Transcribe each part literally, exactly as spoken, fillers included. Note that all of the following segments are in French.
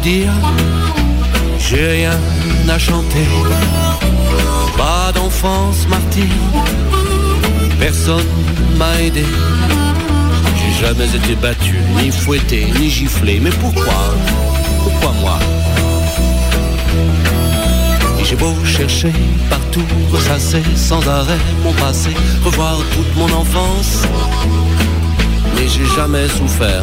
dire, j'ai rien à chanter. Pas d'enfance martyre, personne m'a aidé. J'ai jamais été battu, ni fouetté, ni giflé. Mais pourquoi? Pourquoi moi? Et j'ai beau chercher partout, ressasser sans arrêt mon passé, revoir toute mon enfance, mais j'ai jamais souffert.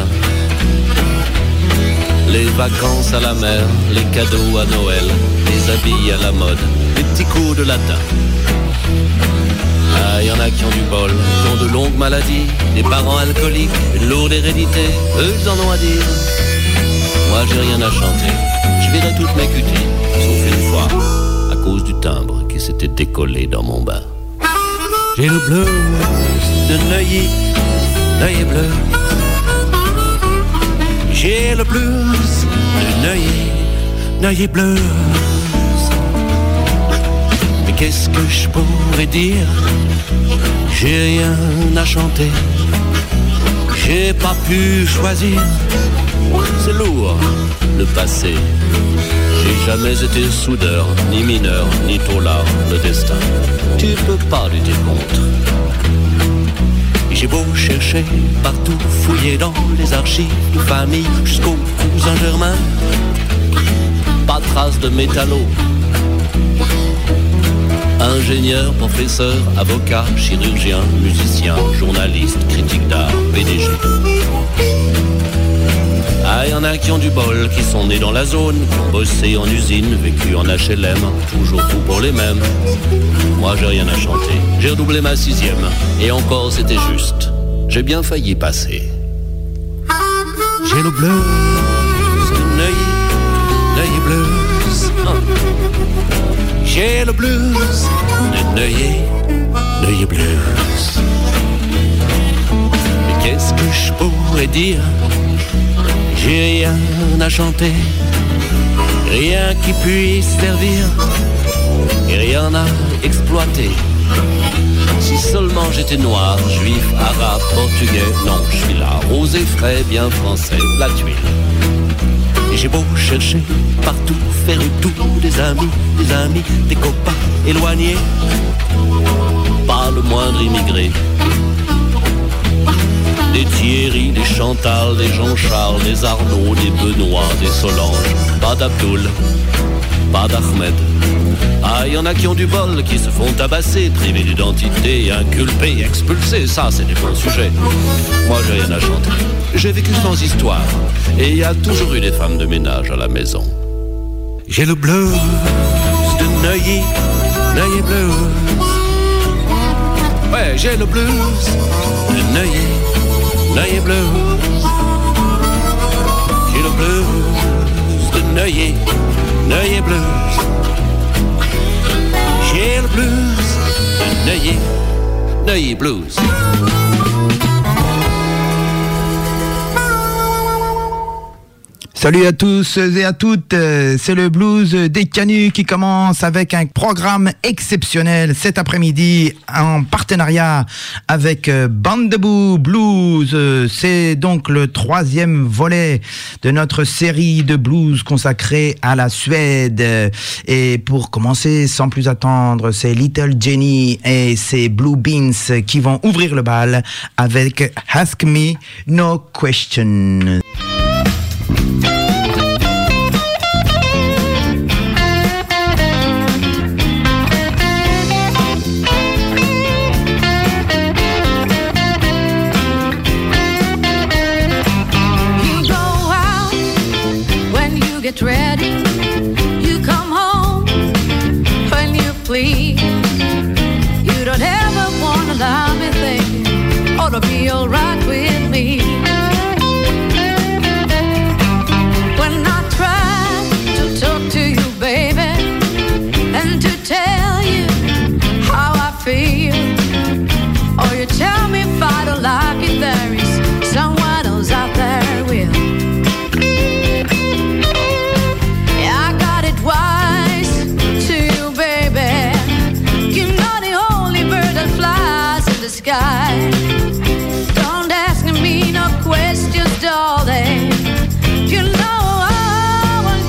Les vacances à la mer, les cadeaux à Noël, les habits à la mode, les petits coups de latin. Ah, y en a qui ont du bol, qui ont de longues maladies, des parents alcooliques, une lourde hérédité, eux ils en ont à dire. Moi j'ai rien à chanter, je verrai toutes mes cuties, sauf une fois, à cause du timbre qui s'était décollé dans mon bain. J'ai le blues de Neuilly, Neuilly bleu. J'ai le blues de Neuilly, Neuilly blues. Mais qu'est-ce que je pourrais dire? J'ai rien à chanter, j'ai pas pu choisir. C'est lourd, le passé. J'ai jamais été soudeur, ni mineur, ni taulard, le destin. Tu peux pas lutter contre. Et j'ai beau chercher partout, fouiller dans les archives de famille, jusqu'au cousin germain, pas de trace de métallo. Ingénieur, professeur, avocat, chirurgien, musicien, journaliste, critique d'art, P D G. Ah, y en a qui ont du bol, qui sont nés dans la zone, qui ont bossé en usine, vécu en H L M, toujours tout pour les mêmes. Moi j'ai rien à chanter, j'ai redoublé ma sixième, et encore c'était juste, j'ai bien failli passer. J'ai le blues de Neuilly, Neuilly blues. J'ai le blues de Neuilly, Neuilly blues. Mais qu'est-ce que je pourrais dire? J'ai rien à chanter, rien qui puisse servir, et rien à exploiter. Si seulement j'étais noir, juif, arabe, portugais, non, je suis là, rosé, frais, bien français, la tuile. Et j'ai beau chercher partout, faire le tour des amis, des amis, des copains éloignés, pas le moindre immigré. Des Thierry, des Chantal, des Jean-Charles, des Arnaud, des Benoît, des Solange, pas d'Abdoul, pas d'Ahmed. Ah, y en a qui ont du bol, qui se font tabasser, privés d'identité, inculpés, expulsés, ça c'est des bons sujets. Moi j'ai rien à chanter, j'ai vécu sans histoire, et il y a toujours eu des femmes de ménage à la maison. J'ai le blues de Neuilly, Neuilly blues. Ouais, j'ai le blues de Neuilly, Neuilly blues. J'ai le blues de Neuilly, Neuilly blues. J'ai le blues de Neuilly, Neuilly blues. Salut à tous et à toutes, c'est le blues des Canuts qui commence avec un programme exceptionnel cet après-midi en partenariat avec Bandebou Blues. C'est donc le troisième volet de notre série de blues consacrée à la Suède. Et pour commencer, sans plus attendre, c'est Little Jenny et ses Blue Beans qui vont ouvrir le bal avec Ask Me No Question. Get ready, you come home when you please. You don't ever wanna lie me thinking ought to be alright with me. When I try to talk to you, baby, and to tell you how I feel, or you tell me if I don't like it, there is someone else out there will. Sky. Don't ask me no questions, darling. You know I will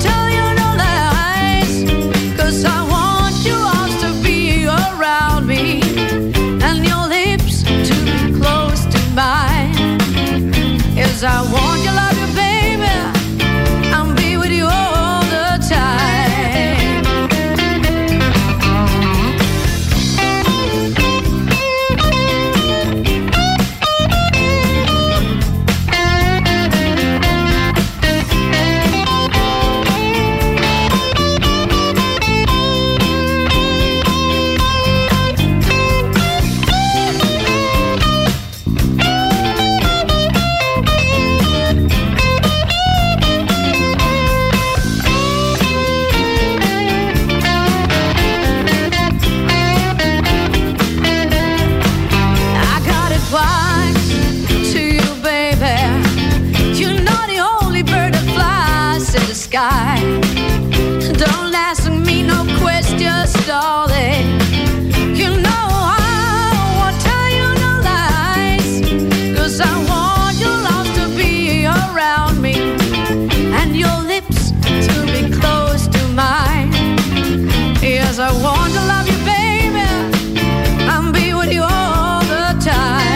sky. Don't ask me no questions, darling. You know I won't tell you no lies, 'cause I want your arms to be around me and your lips to be close to mine. Yes, I want to love you, baby, and be with you all the time.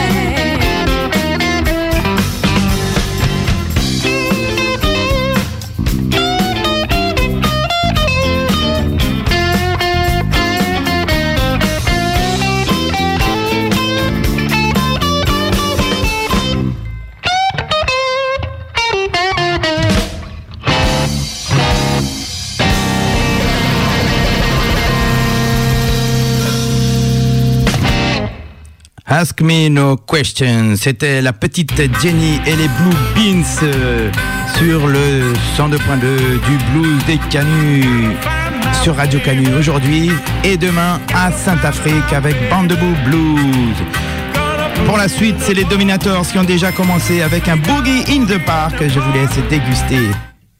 Ask Me No Questions, c'était la petite Jenny et les Blue Beans euh, sur le cent deux point deux du blues des Canuts sur Radio Canut aujourd'hui et demain à Saint-Afrique avec Bandebou Blues. Pour la suite, c'est les Dominators qui ont déjà commencé avec un Boogie in the Park. Je vous laisse déguster.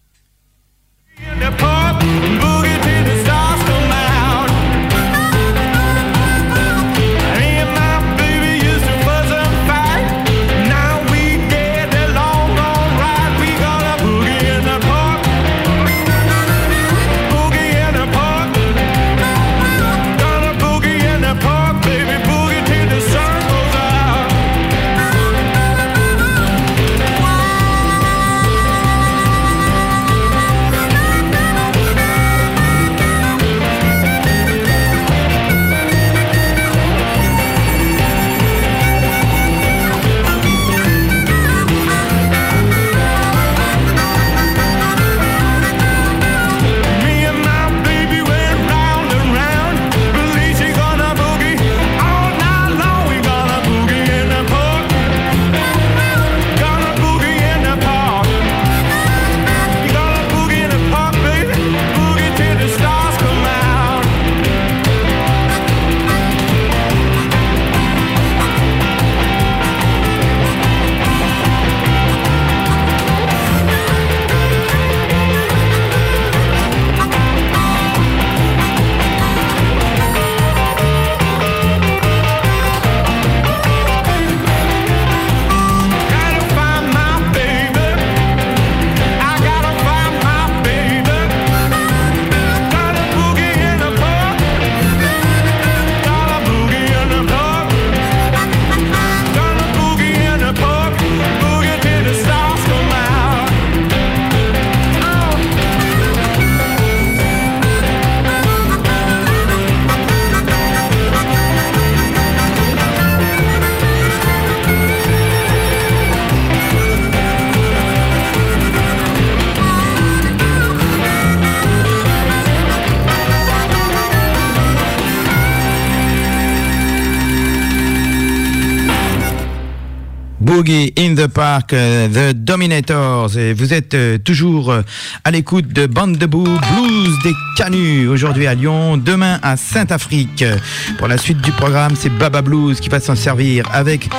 Boogie in the Park, uh, The Dominators. Et vous êtes uh, toujours uh, à l'écoute de Bandebou Blues des Canuts. Aujourd'hui à Lyon, demain à Saint-Afrique. Pour la suite du programme, c'est Baba Blues qui va s'en servir avec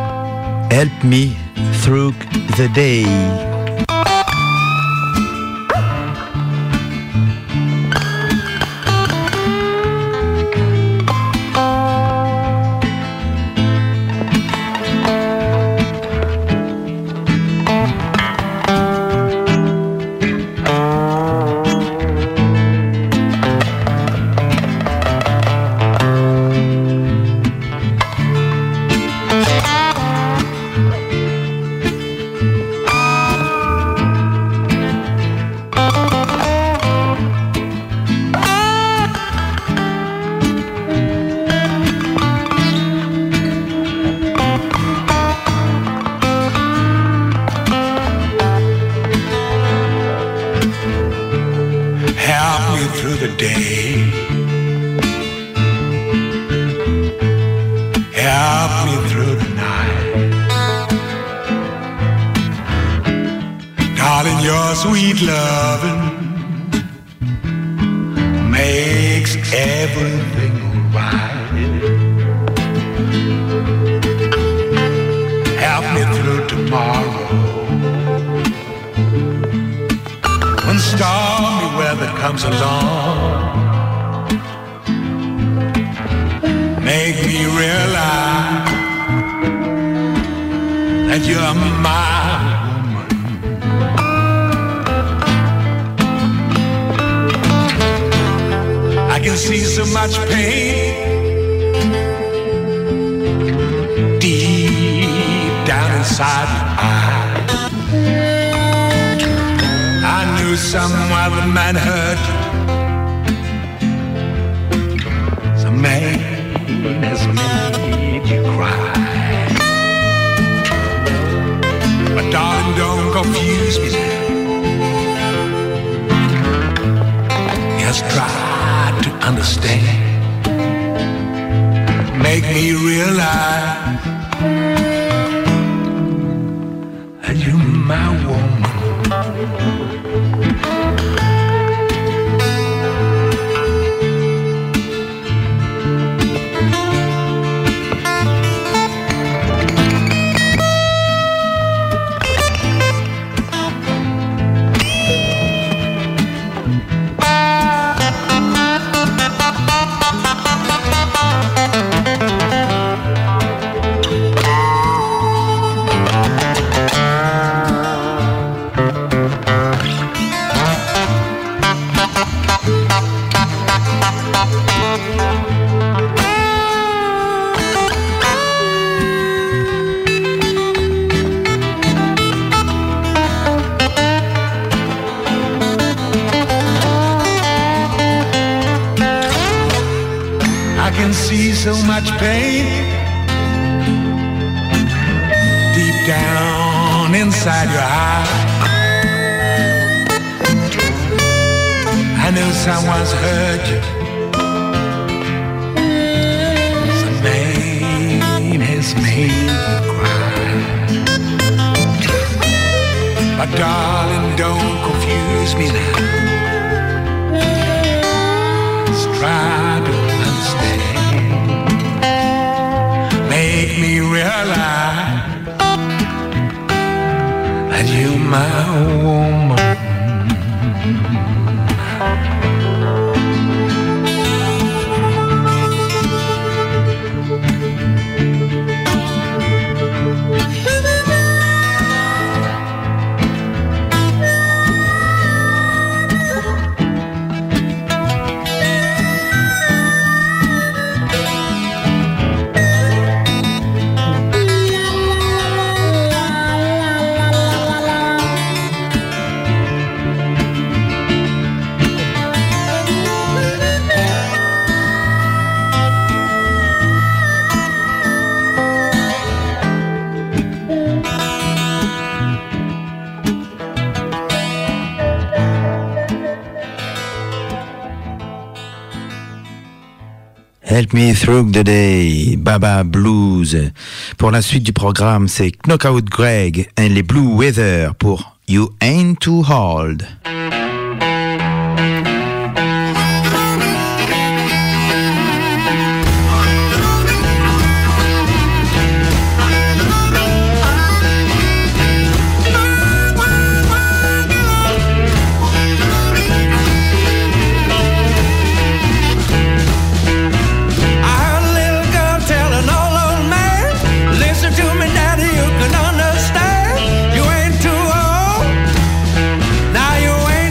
Help Me Through the Day. Stars that comes along. Make me realize that you're my woman. I can see so much pain deep down inside your eyes. I knew some other man hurt you. Some man has made you cry. But darling, don't confuse me now. Just try to understand. Make me realize that you're my woman. So much pain deep down inside your heart. I know someone's hurt you. Some man has made you cry. But darling, don't confuse me now. Just try to understand. Make me realize that you're my woman. Help Me Through the Day, Baba Blues. Pour la suite du programme, c'est Knockout Greg et les Blue Weather pour You Ain't Too Old. You ain't too old. Now you ain't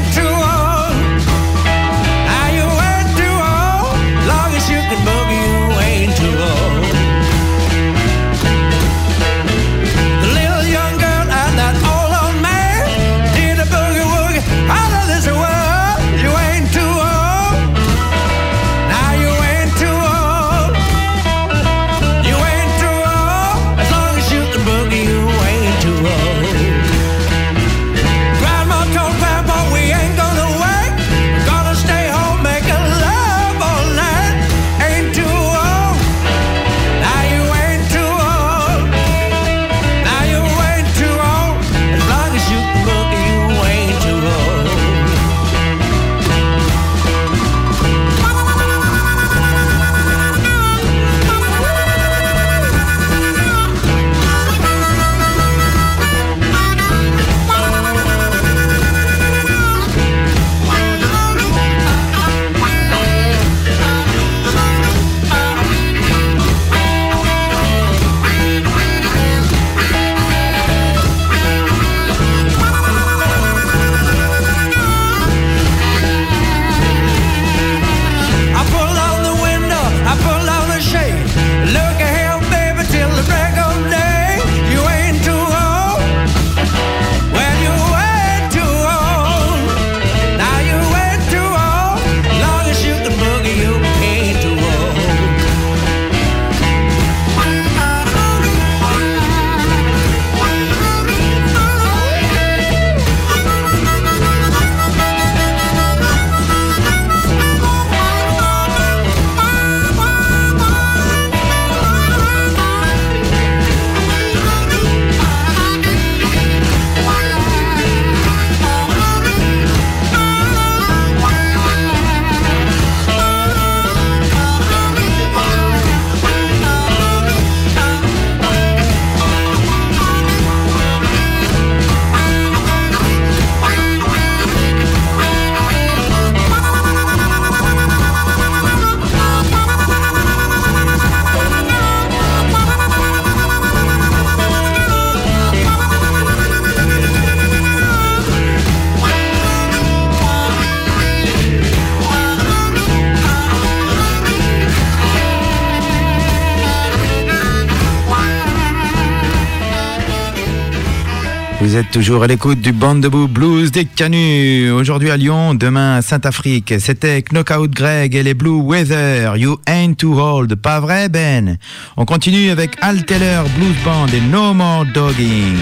Vous êtes toujours à l'écoute du Bandebou Blues des Canuts. Aujourd'hui à Lyon, demain à Saint-Afrique. C'était Knockout Greg et les Blue Weather. You ain't too old. Pas vrai, Ben? On continue avec Al Taylor Blues Band et No More Dogging.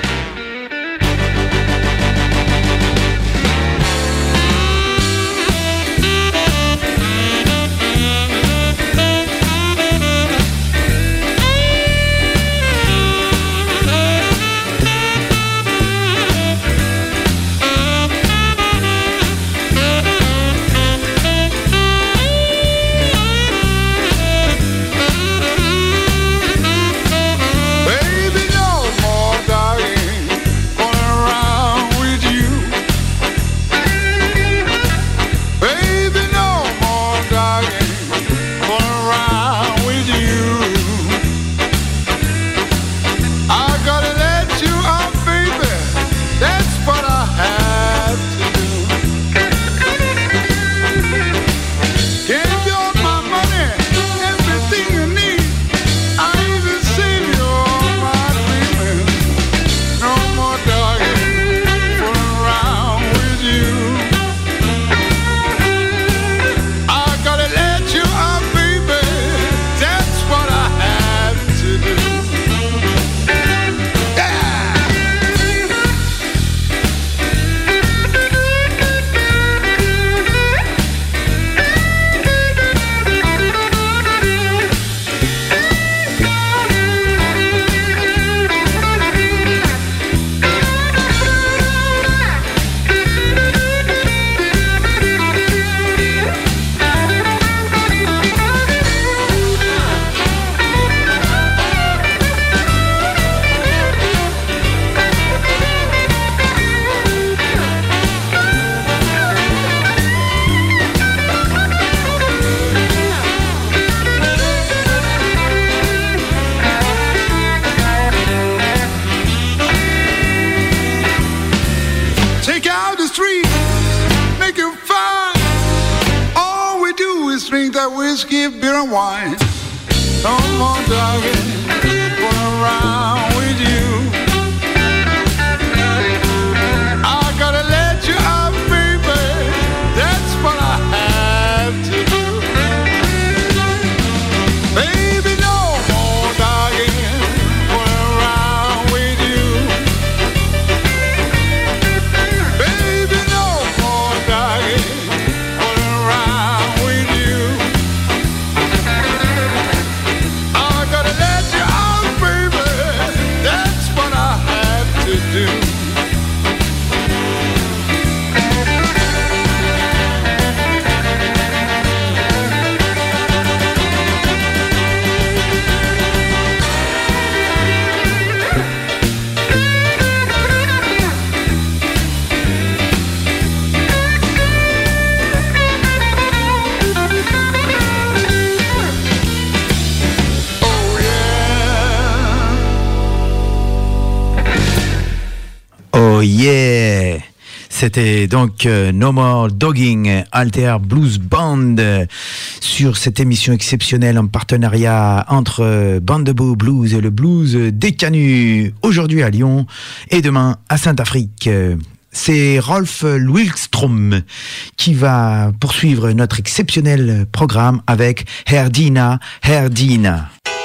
Oh yeah! C'était donc euh, No More Dogging, Alter Blues Band, euh, sur cette émission exceptionnelle en partenariat entre euh, Bandebou Blues et le Blues des Canuts, aujourd'hui à Lyon et demain à Saint-Afrique. Euh, C'est Rolf Wilkstrom qui va poursuivre notre exceptionnel programme avec Herdina, Herdina.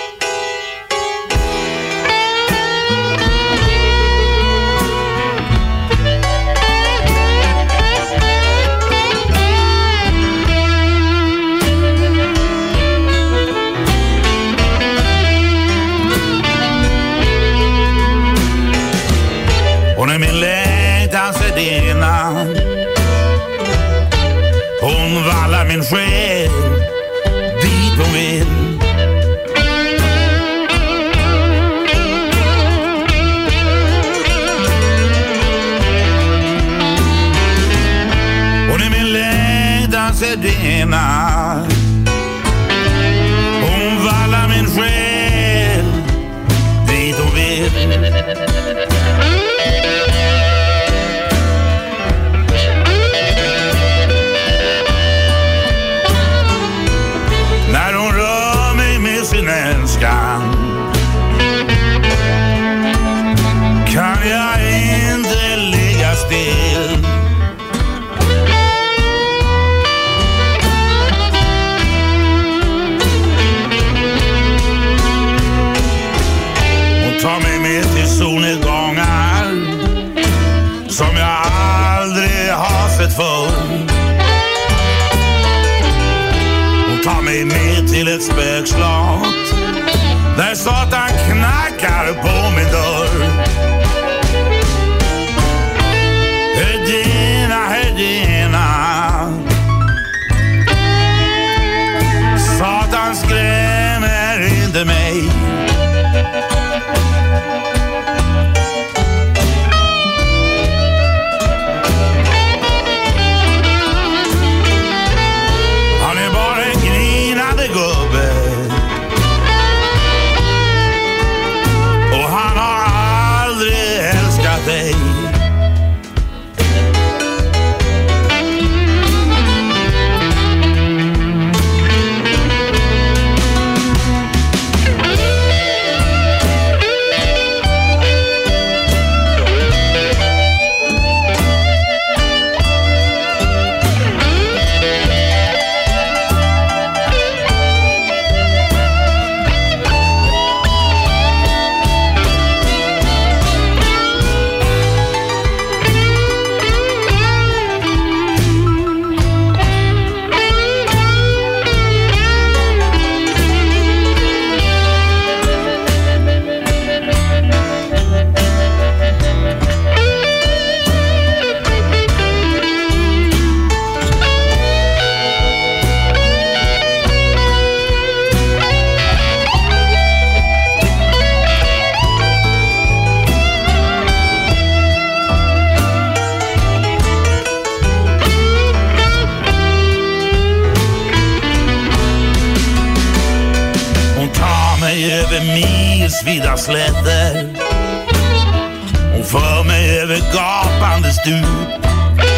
Hon är min längtansedena, hon vallar min själ dit hon vill. Hon är min längtansedena, hon vallar min själ dit hon vill. Kan jag Ta mig med till solnedgångar som jag aldrig har sett förr. Och ta mig med till ett spökslott där Satan knackar på min dörr. Hedina, Hedina, Satan skrämmer inte mig. Han är bara en grinande gubbe och han har aldrig älskat dig. Vida slätter och för mig över gapande stup.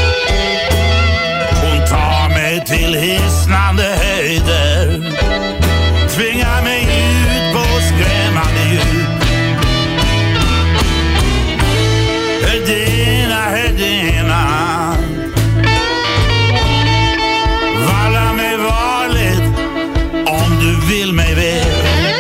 Hon tar mig till hisnande höjder, tvingar mig ut på skrämmande djup. Hedina, Hedina, valla mig varligt om du vill mig väl.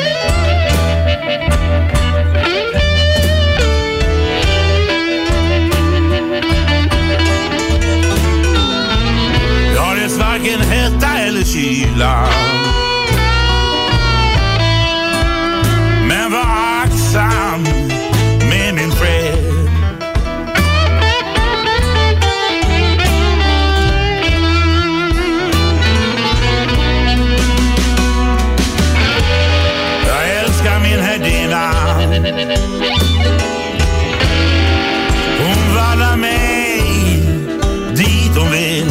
Varken hetta eller kyla, men var aktsam med min fred. Jag älskar min Hedina, hon vallar mig dit hon vill.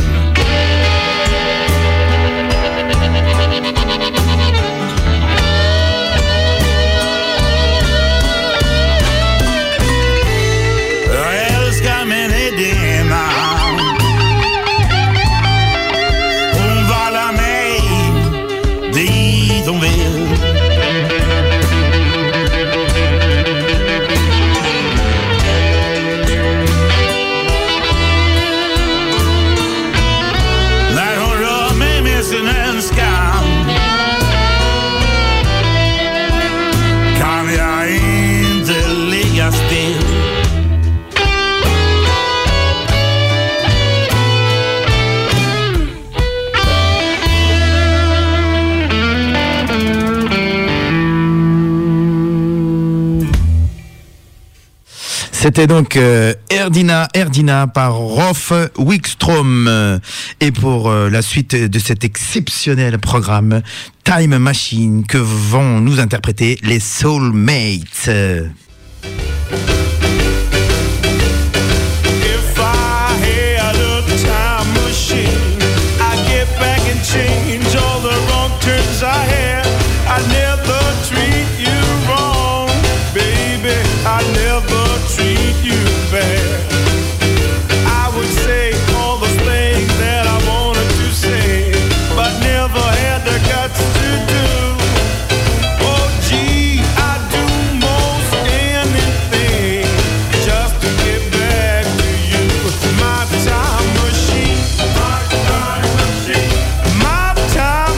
C'était donc euh, Erdina, Erdina par Rolf Wikström. Et pour euh, la suite de cet exceptionnel programme Time Machine que vont nous interpréter les Soulmates.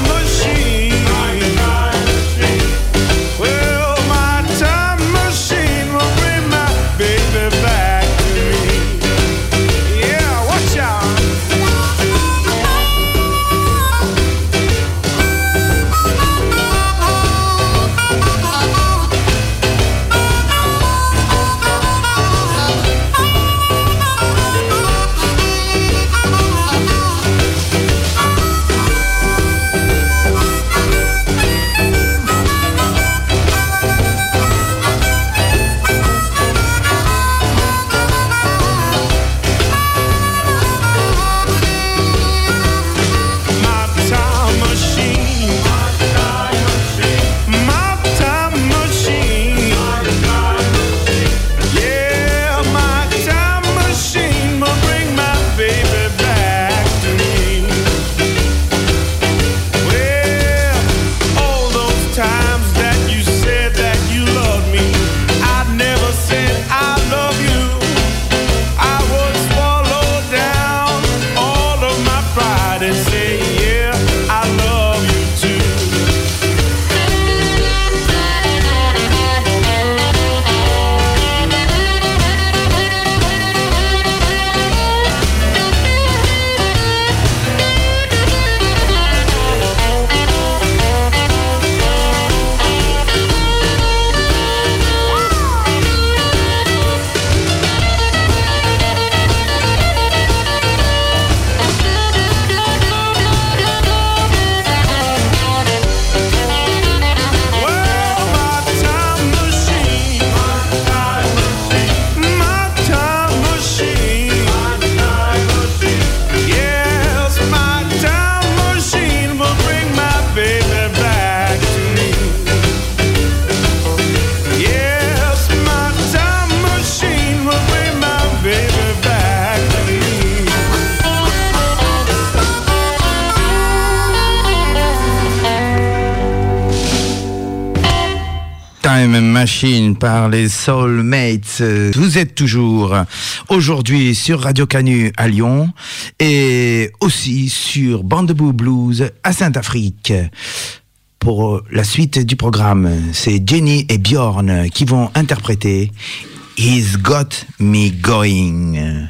Machine. Machine par les Soulmates. Vous êtes toujours aujourd'hui sur Radio Canu à Lyon et aussi sur Bandebou Blues à Saint-Afrique. Pour la suite du programme, c'est Jenny et Bjorn qui vont interpréter He's Got Me Going.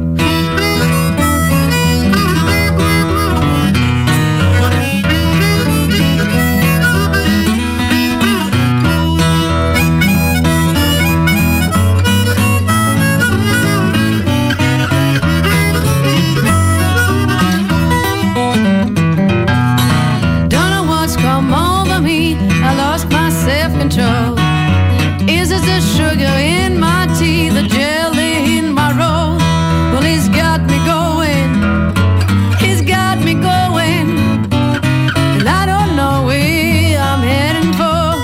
Self-control. Is it the sugar in my tea, the jelly in my roll? Well, he's got me going, he's got me going, and I don't know where I'm heading for.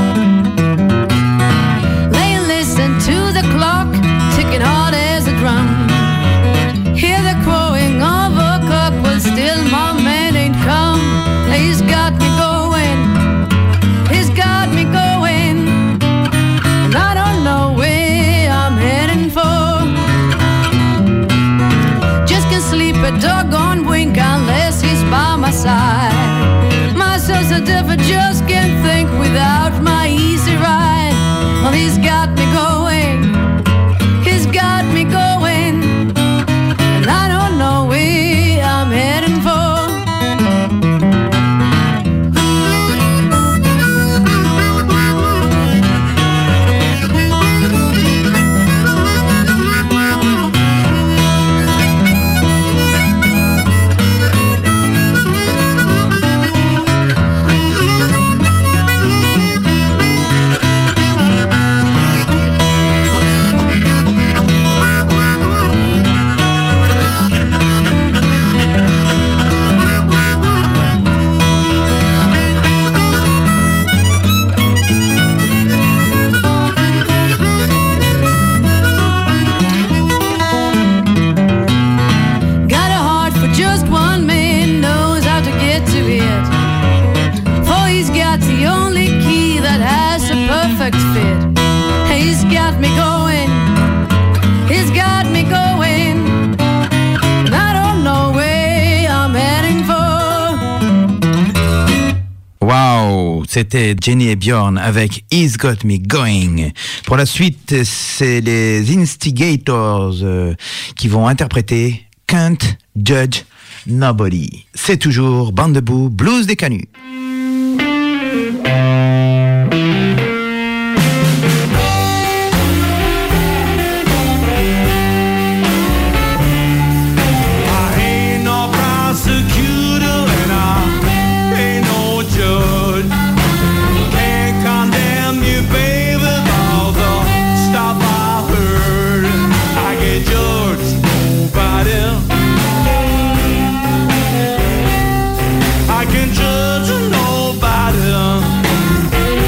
Lay and listen to the clock ticking hard as a drum. Hear the crowing of a cock, but still my man ain't come. He's got me going, he's got me going, and I don't know where I'm heading for. Just can't sleep a doggone wink unless he's by my side. My soul's so deaf, I just can't think without my easy ride. Well, he's got me going, he's got me going, and I don't know where I'm heading for. C'était Jenny et Bjorn avec He's Got Me Going. Pour la suite, c'est les Instigators euh, qui vont interpréter Can't Judge Nobody. C'est toujours Bandebou Blues des Canuts. I can judge nobody.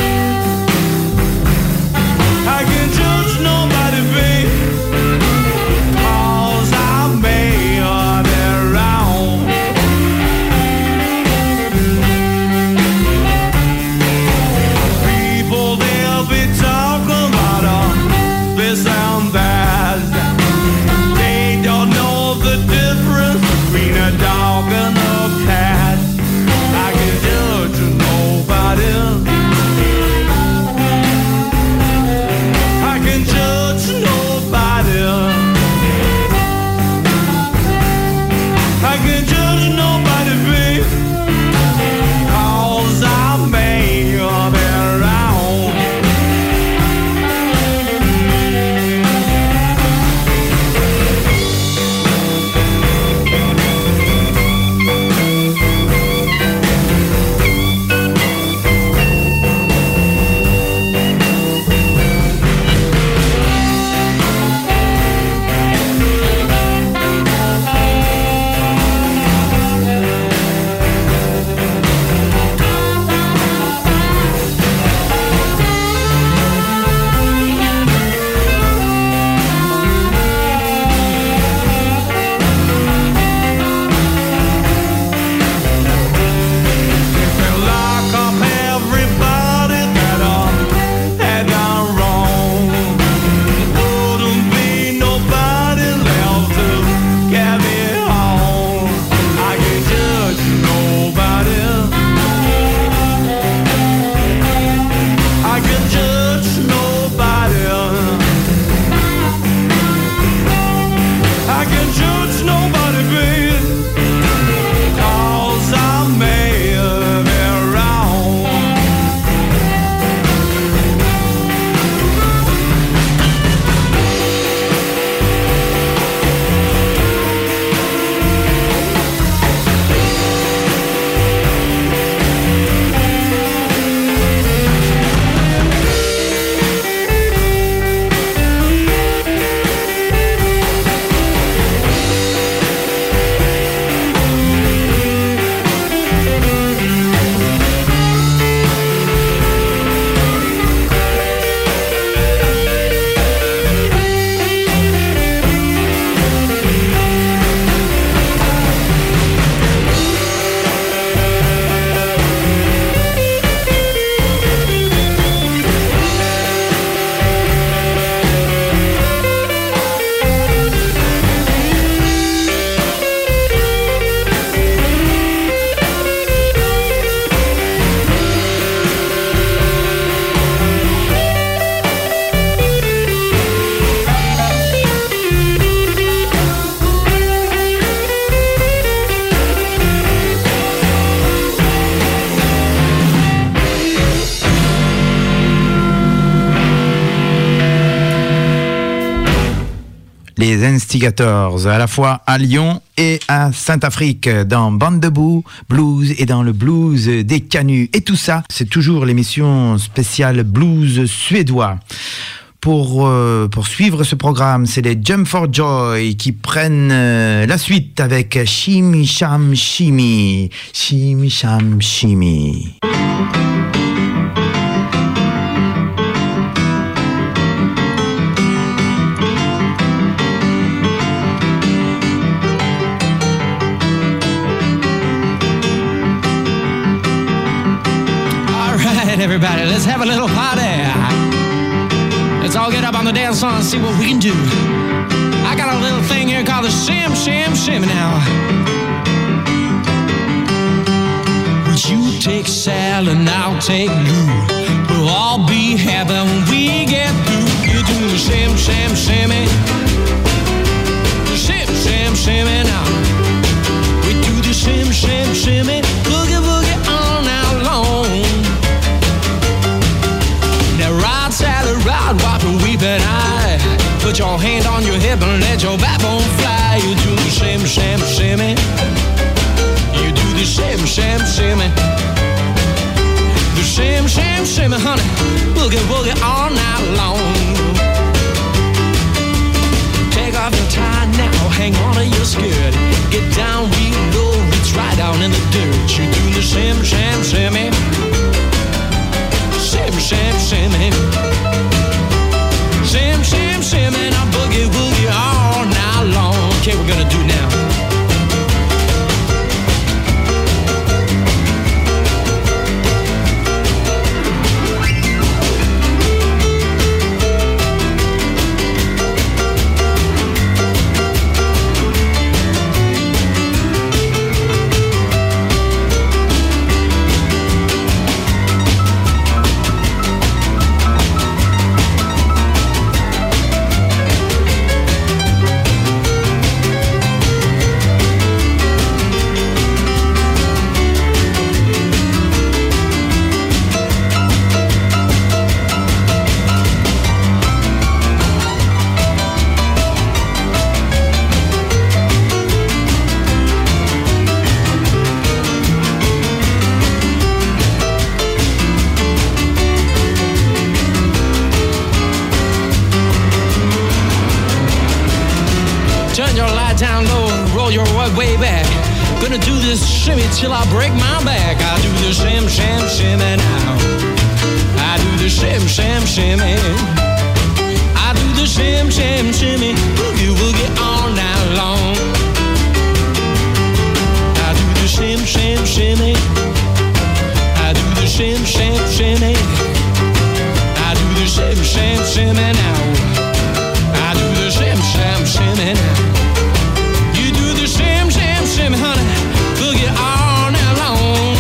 les Instigators, à la fois à Lyon et à Saint-Afrique, dans Bandebou Blues et dans le blues des Canuts. Et tout ça, c'est toujours l'émission spéciale blues suédois. Pour, euh, pour suivre ce programme, c'est les Jump for Joy qui prennent euh, la suite avec Shimmy Sham Shimmy. Shimmy Sham Shimmy. All right, everybody, let's have a little party. Let's all get up on the dance floor and see what we can do. I got a little thing here called the shim, shim, shimmy now. Would you take Sal and I'll take Lou? We'll all be happy when we get through. You do the shim, shim, shimmy. The shim, shim, shimmy now. We do the shim, shim, shimmy. Boogie, boogie all night long. Now ride, Sally, ride, wipe a weeping eye. Put your hand on your hip and let your backbone fly. You do the shim, shim, shimmy. You do the shim, shim, shimmy. The shim, shim, shimmy, honey. Boogie, boogie all night long. Take off your tie now, hang on to your skirt. Get down real low, reach right down in the dirt. You do the shim, shim, shimmy. Shim, shim, shimmy. Shim, shim, shimmy. Now boogie, boogie all night long. Okay, we're gonna do now. Shimmy till I break my back. I do the shim, shim, shimmy now. I do the shim, shim, shimmy. I do the shim, shim, shimmy. Boogie, woogie all night long. I do the shim, shim, shimmy. I do the shim, shim, shimmy. I do the shim, shim, shimmy now. I do the shim, shim, shimmy now. You do the shim, shim, shimmy, honey. Boogie all night long.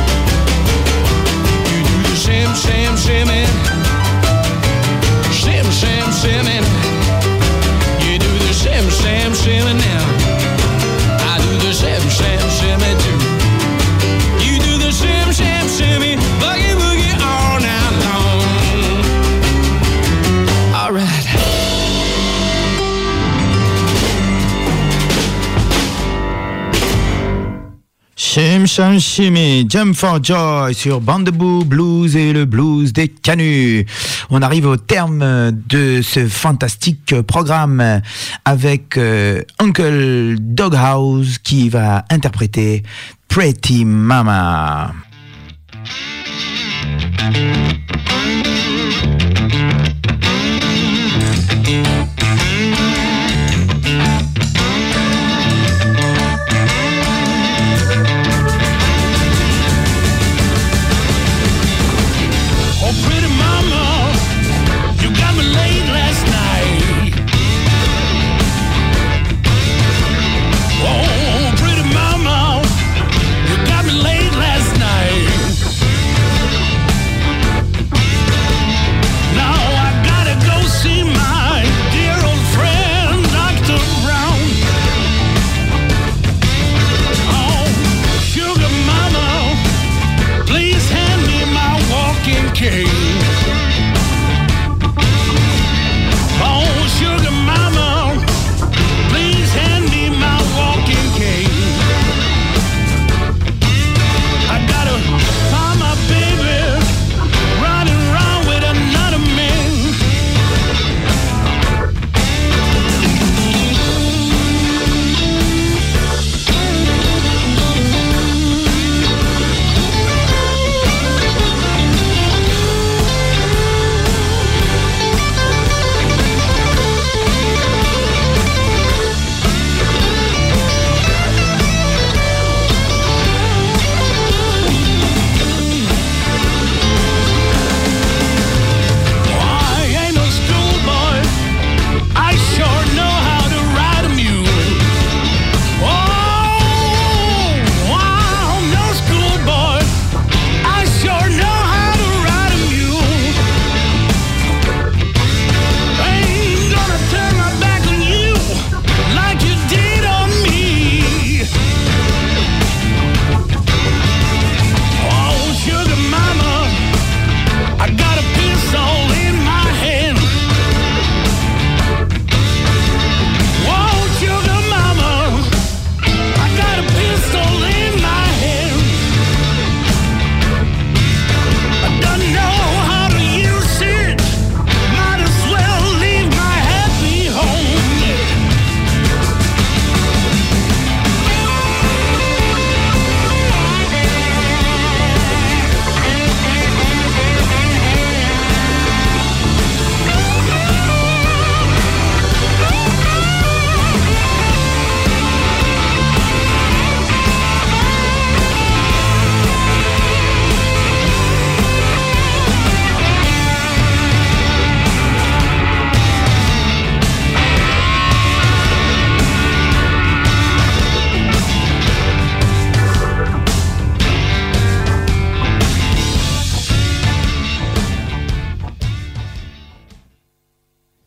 You do the shim, shim, shimmy. Shim, shim, shimmy. You do the shim, shim, shimmy now. I do the shim, shim, shimmy too. You do the shim, shim, shimmy. Boogie, boogie all night long. All right. Shim Sham Shimmy, Jump for Joy sur Bandebou Blues et le blues des Canuts. On arrive au terme de ce fantastique programme avec euh, Uncle Doghouse qui va interpréter Pretty Mama.